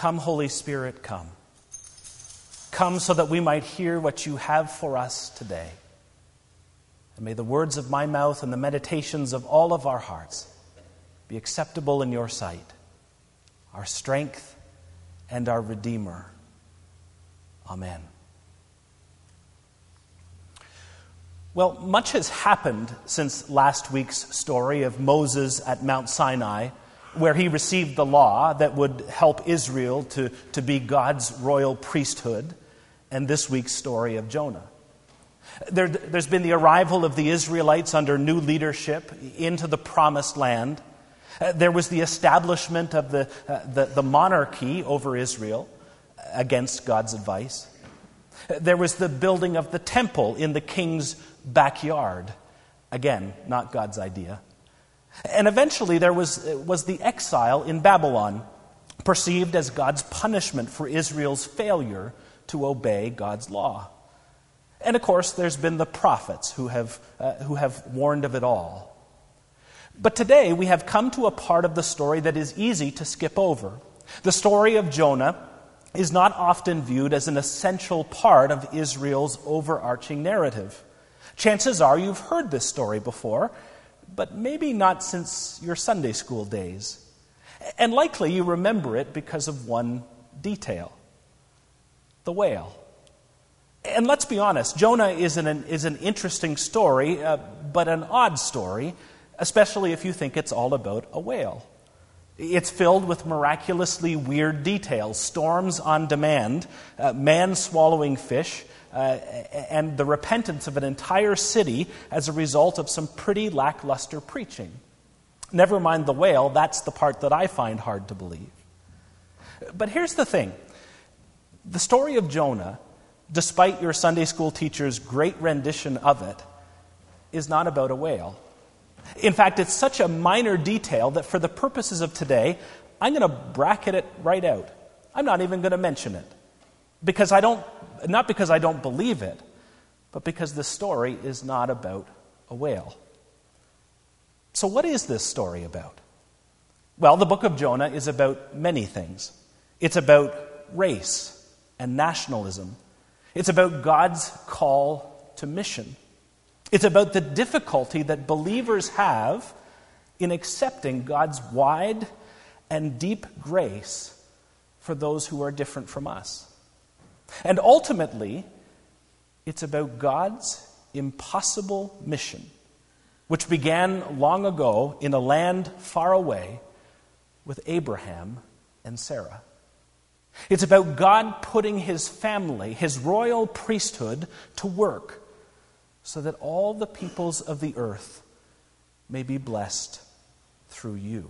Come, Holy Spirit, come. Come so that we might hear what you have for us today. And may the words of my mouth and the meditations of all of our hearts be acceptable in your sight, our strength and our Redeemer. Amen. Well, much has happened since last week's story of Moses at Mount Sinai, where he received the law that would help Israel to be God's royal priesthood, and this week's story of Jonah. There's been the arrival of the Israelites under new leadership into the promised land. There was the establishment of the monarchy over Israel against God's advice. There was the building of the temple in the king's backyard. Again, not God's idea. And eventually there was the exile in Babylon, perceived as God's punishment for Israel's failure to obey God's law. And of course, there's been the prophets who have warned of it all. But today we have come to a part of the story that is easy to skip over. The story of Jonah is not often viewed as an essential part of Israel's overarching narrative. Chances are you've heard this story before, but maybe not since your Sunday school days. And likely you remember it because of one detail: the whale. And let's be honest, Jonah is an interesting story, but an odd story, especially if you think it's all about a whale. It's filled with miraculously weird details: storms on demand, man swallowing fish, and the repentance of an entire city as a result of some pretty lackluster preaching. Never mind the whale, that's the part that I find hard to believe. But here's the thing. The story of Jonah, despite your Sunday school teacher's great rendition of it, is not about a whale. In fact, it's such a minor detail that for the purposes of today, I'm going to bracket it right out. I'm not even going to mention it. Not because I don't believe it, but because the story is not about a whale. So what is this story about? Well, the book of Jonah is about many things. It's about race and nationalism. It's about God's call to mission. It's about the difficulty that believers have in accepting God's wide and deep grace for those who are different from us. And ultimately, it's about God's impossible mission, which began long ago in a land far away with Abraham and Sarah. It's about God putting his family, his royal priesthood, to work so that all the peoples of the earth may be blessed through you.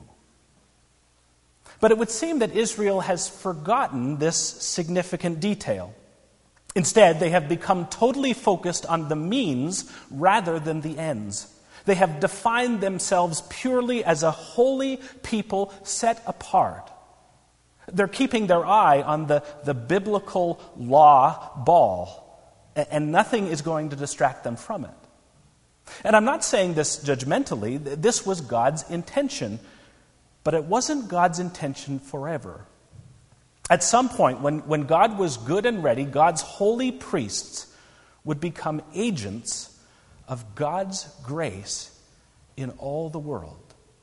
But it would seem that Israel has forgotten this significant detail. Instead, they have become totally focused on the means rather than the ends. They have defined themselves purely as a holy people set apart. They're keeping their eye on the biblical law ball, and nothing is going to distract them from it. And I'm not saying this judgmentally. This was God's intention, but it wasn't God's intention forever. At some point, when God was good and ready, God's holy priests would become agents of God's grace in all the world.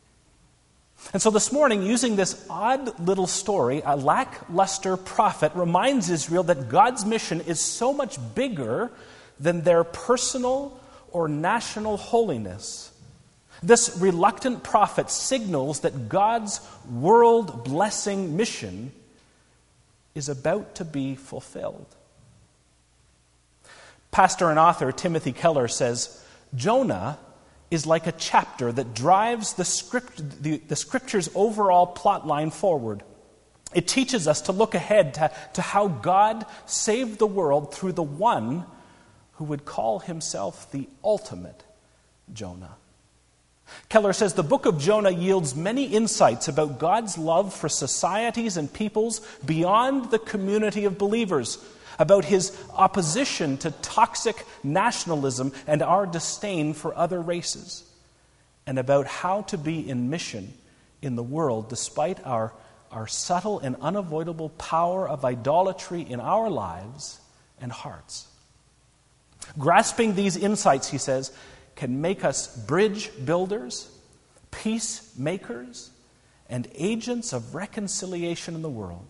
And so this morning, using this odd little story, a lackluster prophet reminds Israel that God's mission is so much bigger than their personal or national holiness. This reluctant prophet signals that God's world-blessing mission is about to be fulfilled. Pastor and author Timothy Keller says, Jonah is like a chapter that drives the Scripture's overall plot line forward. It teaches us to look ahead to how God saved the world through the one who would call himself the ultimate Jonah. Keller says the book of Jonah yields many insights about God's love for societies and peoples beyond the community of believers, about his opposition to toxic nationalism and our disdain for other races, and about how to be in mission in the world despite our our subtle and unavoidable power of idolatry in our lives and hearts. Grasping these insights, he says, can make us bridge builders, peacemakers, and agents of reconciliation in the world.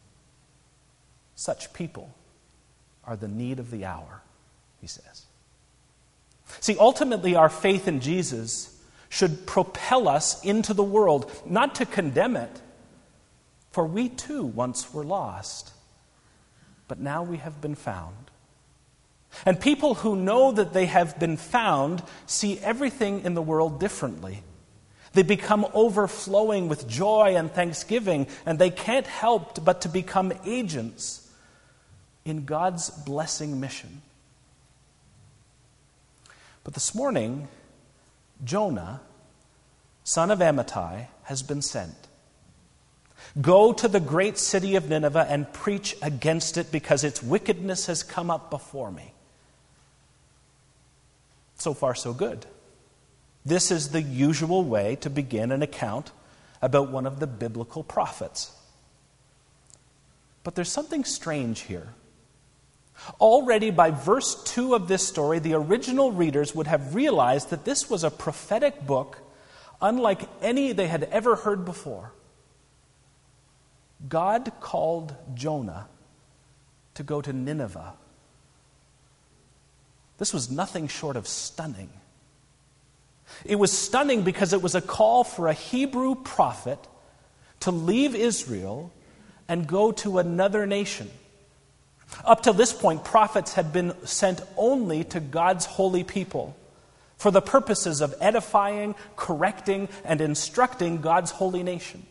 Such people are the need of the hour, he says. See, ultimately, our faith in Jesus should propel us into the world, not to condemn it, for we too once were lost, but now we have been found. And people who know that they have been found see everything in the world differently. They become overflowing with joy and thanksgiving, and they can't help but to become agents in God's blessing mission. But this morning, Jonah, son of Amittai, has been sent. Go to the great city of Nineveh and preach against it, because its wickedness has come up before me. So far, so good. This is the usual way to begin an account about one of the biblical prophets. But there's something strange here. Already by verse 2 of this story, the original readers would have realized that this was a prophetic book unlike any they had ever heard before. God called Jonah to go to Nineveh. This was nothing short of stunning. It was stunning because it was a call for a Hebrew prophet to leave Israel and go to another nation. Up to this point, prophets had been sent only to God's holy people for the purposes of edifying, correcting, and instructing God's holy nation.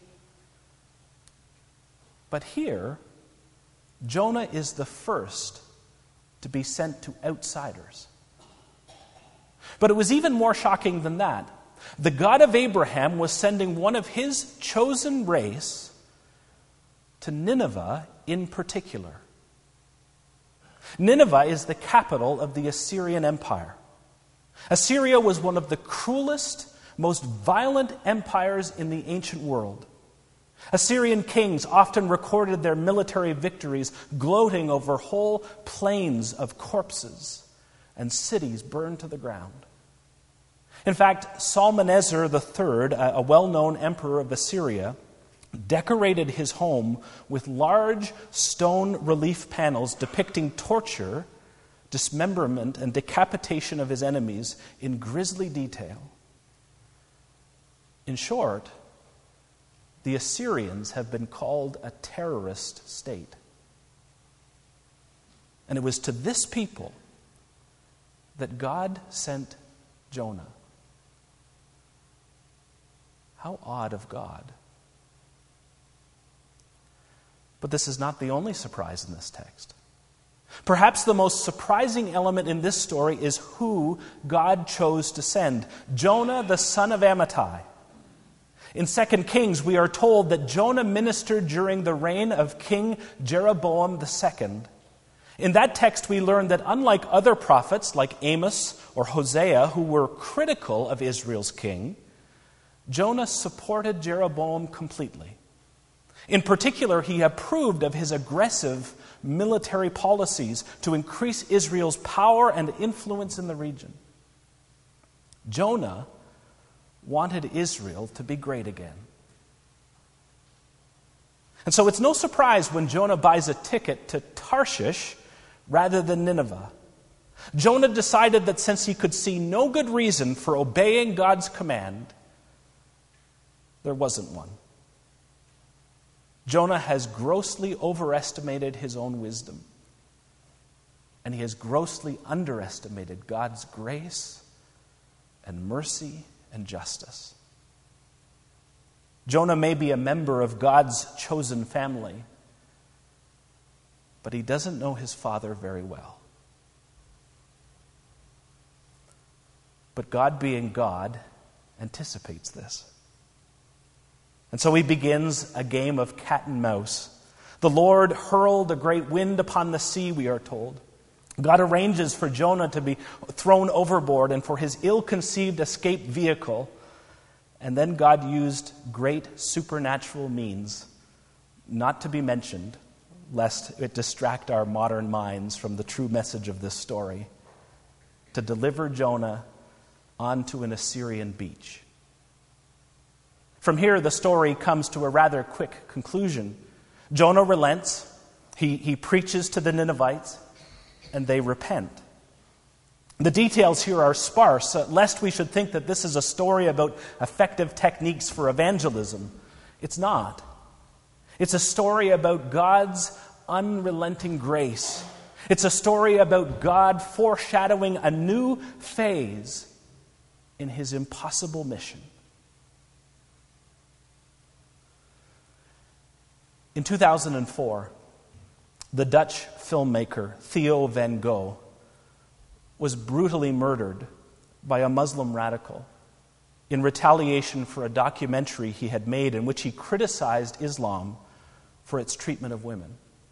But here, Jonah is the first to be sent to outsiders. But it was even more shocking than that. The God of Abraham was sending one of his chosen race to Nineveh in particular. Nineveh is the capital of the Assyrian Empire. Assyria was one of the cruelest, most violent empires in the ancient world. Assyrian kings often recorded their military victories, gloating over whole plains of corpses and cities burned to the ground. In fact, Shalmaneser III, a well-known emperor of Assyria, decorated his home with large stone relief panels depicting torture, dismemberment, and decapitation of his enemies in grisly detail. In short, the Assyrians have been called a terrorist state. And it was to this people that God sent Jonah. How odd of God. But this is not the only surprise in this text. Perhaps the most surprising element in this story is who God chose to send. Jonah, the son of Amittai. In 2 Kings, we are told that Jonah ministered during the reign of King Jeroboam II. In that text, we learn that unlike other prophets like Amos or Hosea, who were critical of Israel's king, Jonah supported Jeroboam completely. In particular, he approved of his aggressive military policies to increase Israel's power and influence in the region. Jonah wanted Israel to be great again. And so it's no surprise when Jonah buys a ticket to Tarshish rather than Nineveh. Jonah decided that since he could see no good reason for obeying God's command, there wasn't one. Jonah has grossly overestimated his own wisdom, and he has grossly underestimated God's grace and mercy and justice. Jonah may be a member of God's chosen family, but he doesn't know his father very well. But God, being God, anticipates this. And so he begins a game of cat and mouse. The Lord hurled a great wind upon the sea, we are told. God arranges for Jonah to be thrown overboard and for his ill-conceived escape vehicle. And then God used great supernatural means not to be mentioned, lest it distract our modern minds from the true message of this story, to deliver Jonah onto an Assyrian beach. From here, the story comes to a rather quick conclusion. Jonah relents, he preaches to the Ninevites, and they repent. The details here are sparse, lest we should think that this is a story about effective techniques for evangelism. It's not. It's a story about God's unrelenting grace. It's a story about God foreshadowing a new phase in his impossible mission. In 2004, the Dutch filmmaker Theo van Gogh was brutally murdered by a Muslim radical in retaliation for a documentary he had made in which he criticized Islam for its treatment of women.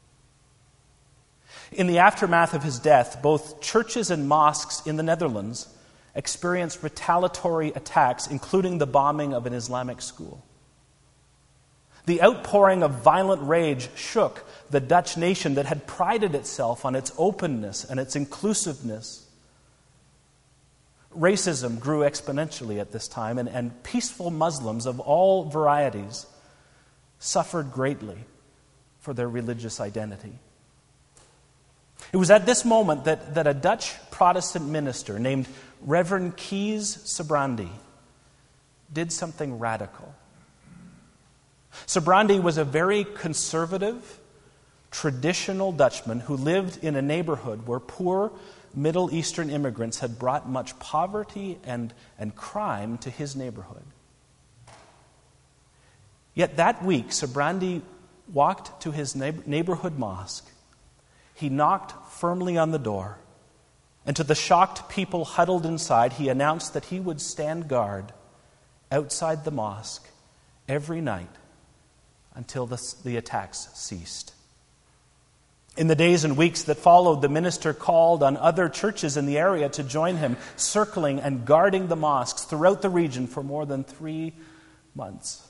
In the aftermath of his death, both churches and mosques in the Netherlands experienced retaliatory attacks, including the bombing of an Islamic school. The outpouring of violent rage shook the Dutch nation that had prided itself on its openness and its inclusiveness. Racism grew exponentially at this time, and peaceful Muslims of all varieties suffered greatly for their religious identity. It was at this moment that a Dutch Protestant minister named Reverend Kees Sybrandy did something radical. Sybrandy was a very conservative, traditional Dutchman who lived in a neighborhood where poor Middle Eastern immigrants had brought much poverty and crime to his neighborhood. Yet that week, Sybrandy walked to his neighborhood mosque. He knocked firmly on the door, and to the shocked people huddled inside, he announced that he would stand guard outside the mosque every night until the attacks ceased. In the days and weeks that followed, the minister called on other churches in the area to join him, circling and guarding the mosques throughout the region for more than 3 months.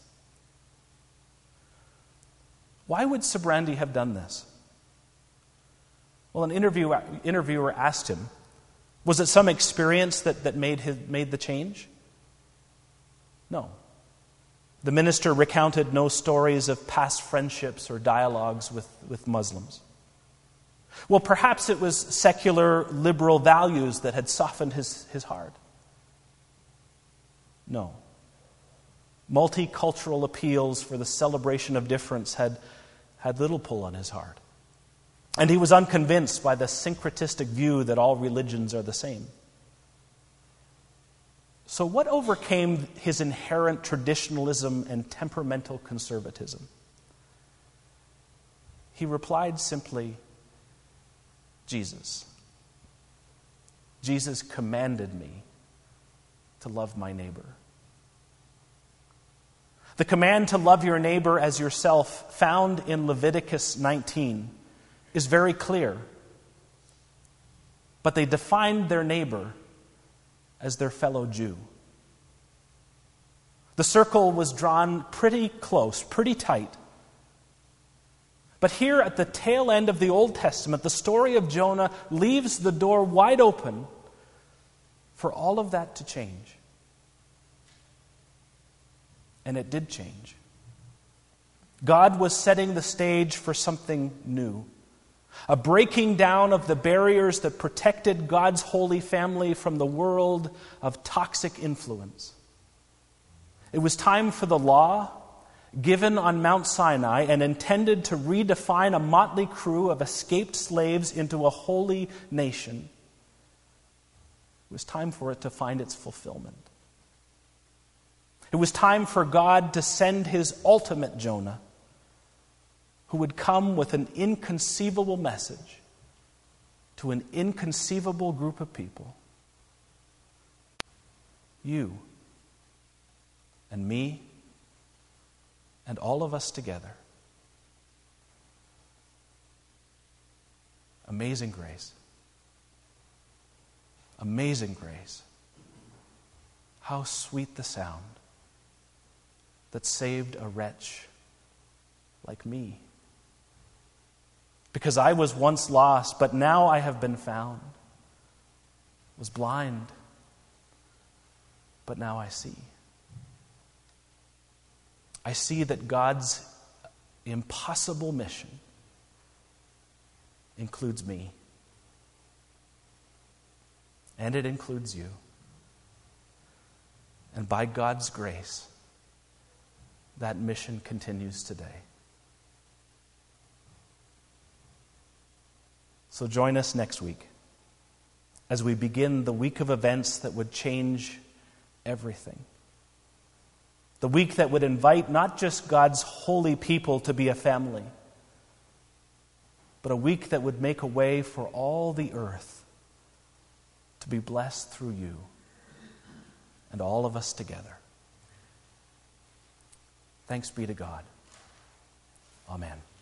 Why would Sybrandy have done this? Well, an interviewer asked him, was it some experience that made the change? No. The minister recounted no stories of past friendships or dialogues with Muslims. Well, perhaps it was secular liberal values that had softened his heart. No. Multicultural appeals for the celebration of difference had little pull on his heart. And he was unconvinced by the syncretistic view that all religions are the same. So what overcame his inherent traditionalism and temperamental conservatism? He replied simply, Jesus. Jesus commanded me to love my neighbor. The command to love your neighbor as yourself, found in Leviticus 19, is very clear. But they defined their neighbor as their fellow Jew. The circle was drawn pretty close, pretty tight. But here at the tail end of the Old Testament, the story of Jonah leaves the door wide open for all of that to change. And it did change. God was setting the stage for something new. A breaking down of the barriers that protected God's holy family from the world of toxic influence. It was time for the law, given on Mount Sinai and intended to redefine a motley crew of escaped slaves into a holy nation. It was time for it to find its fulfillment. It was time for God to send his ultimate Jonah, who would come with an inconceivable message to an inconceivable group of people. You and me and all of us together. Amazing grace. Amazing grace. How sweet the sound that saved a wretch like me. Because I was once lost, but now I have been found. Was blind, but now I see. I see that God's impossible mission includes me. And it includes you. And by God's grace, that mission continues today. So join us next week as we begin the week of events that would change everything. The week that would invite not just God's holy people to be a family, but a week that would make a way for all the earth to be blessed through you and all of us together. Thanks be to God. Amen.